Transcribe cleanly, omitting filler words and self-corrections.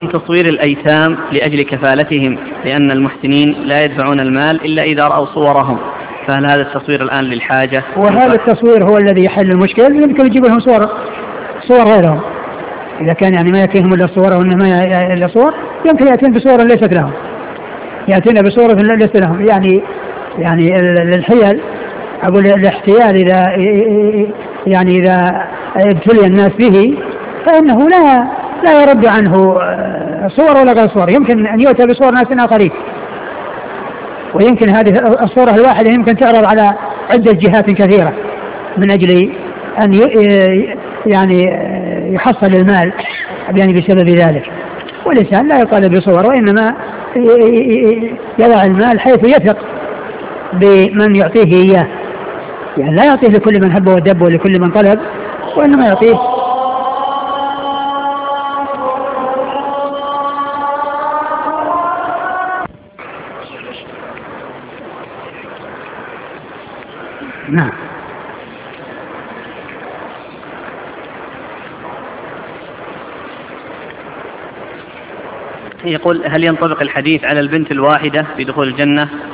تصوير الأيتام لأجل كفالتهم، لأن المحسنين لا يدفعون المال إلا إذا رأوا صورهم، فهل هذا التصوير الآن للحاجة؟ وهذا التصوير هو الذي يحل المشكلة. يمكن يجيب لهم صور غيرهم، إذا كان يعني ما يكفيهم إلا صور وإنما إلا صور، يمكن يأتين بصورة ليست لهم، يأتينا بصورة ليست لهم. يعني الحيل أقول الاحتيال إذا ابتلي الناس به فإنه لا يرد عنه صور ولا غير صور. يمكن أن يؤتى بصور ناس آخرين، ويمكن هذه الصورة الواحدة يمكن تعرض على عدة جهات كثيرة من أجل أن يحصل المال يعني بسبب ذلك. والإنسان لا يطالب بصور، وإنما يضع المال حيث يثق بمن يعطيه إياه، يعني لا يعطيه لكل من هب ودب ولكل من طلب، وإنما يعطيه نعم. يقول: هل ينطبق الحديث على البنت الواحدة في دخول الجنة